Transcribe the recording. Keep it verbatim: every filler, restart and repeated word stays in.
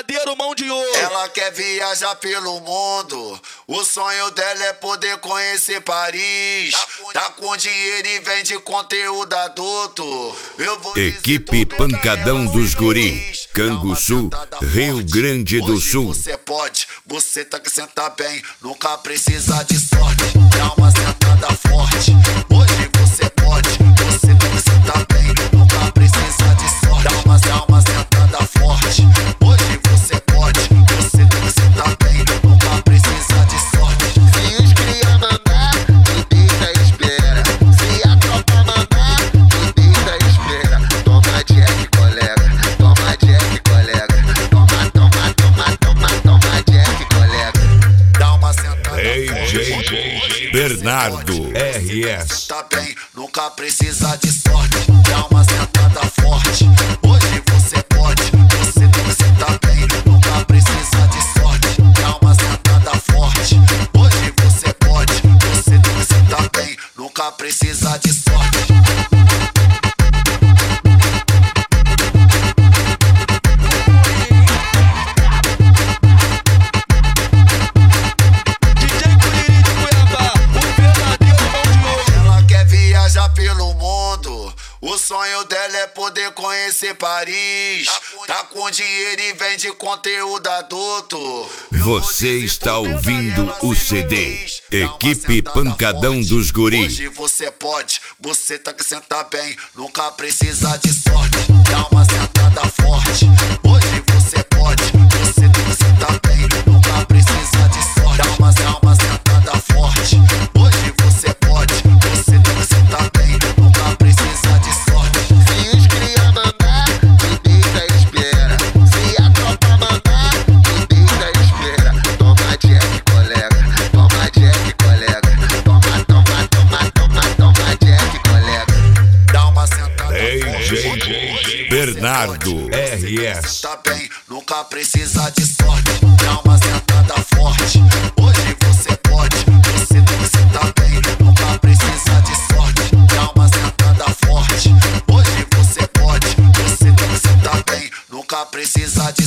verdadeiro mão de ouro. Ela quer viajar pelo mundo, o sonho dela é poder conhecer Paris. Tá com dinheiro e vende conteúdo adulto. Eu vou Equipe Pancadão dos Guris, Canguçu, Rio Grande do Sul. Você pode, você tá que senta bem, nunca precisa de sorte. Dá uma sentada forte. Hoje você pode, você tá que senta bem, nunca precisa de sorte. Dá uma, dá uma sentada forte. Hoje você pode, você tá que senta bem, nunca precisa de sorte. Se os cria mandar, tu deita e espera. Se a tropa mandar, tu deita e espera. Toma Jack, colega, toma Jack, colega. Toma, toma, toma, toma, toma Jack, colega. Dá uma sentada D J Bernardo R S. Tá bem, nunca precisa de sorte. Dá uma sentada forte. Hoje você pode, você tem que sentar bem, nunca precisa de sorte. Dá uma sentada forte. Hoje você pode, você tem que sentar bem, nunca precisa de sorte. Pelo mundo, o sonho dela é poder conhecer Paris. Tá com dinheiro e vende conteúdo adulto. Você está ouvindo o C D Equipe Pancadão dos Guris. Hoje você pode, você tá que senta bem, nunca precisa de sorte. Dá uma sentada forte. Hoje você pode, você tem que sentar bem, nunca precisa de sorte. Dá uma, dá uma sentada forte. Hoje você pode, você tem que sentar bem, nunca precisa de sorte. Se os cria mandar, tu deita e espera. Se a tropa mandar, tu deita e espera. Toma Jack, colega, toma Jack, colega. Toma, toma, toma, toma, toma Jack, colega. Dá uma sentada D J Bernardo R S. Tá bem, nunca precisa de sorte. Dá uma sentada forte. Hoje você pode, você tem que sentar bem, nunca precisa de sorte. Dá uma sentada forte. Hoje você pode, você tem que sentar bem, nunca precisa de